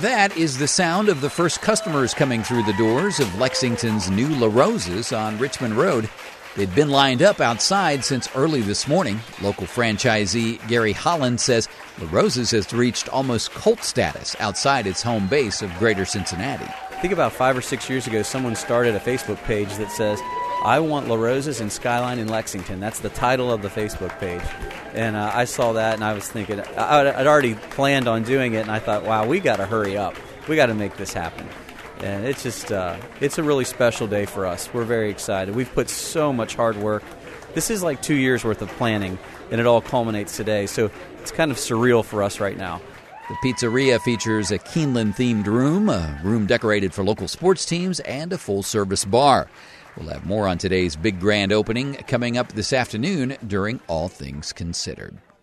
That is the sound of the first customers coming through the doors of Lexington's new La Rosa's on Richmond Road. They'd been lined up outside since early this morning. Local franchisee Gary Holland says La Rosa's has reached almost cult status outside its home base of Greater Cincinnati. I think about 5 or 6 years ago, someone started a Facebook page that says, "I want La Rosa's in Skyline in Lexington." That's the title of the Facebook page. And I saw that, and I was thinking, I'd already planned on doing it, and I thought, wow, we got to hurry up. We got to make this happen. And it's just, it's a really special day for us. We're very excited. We've put so much hard work. This is like 2 years worth of planning, and it all culminates today. So it's kind of surreal for us right now. The pizzeria features a Keeneland-themed room, a room decorated for local sports teams, and a full-service bar. We'll have more on today's big grand opening coming up this afternoon during All Things Considered.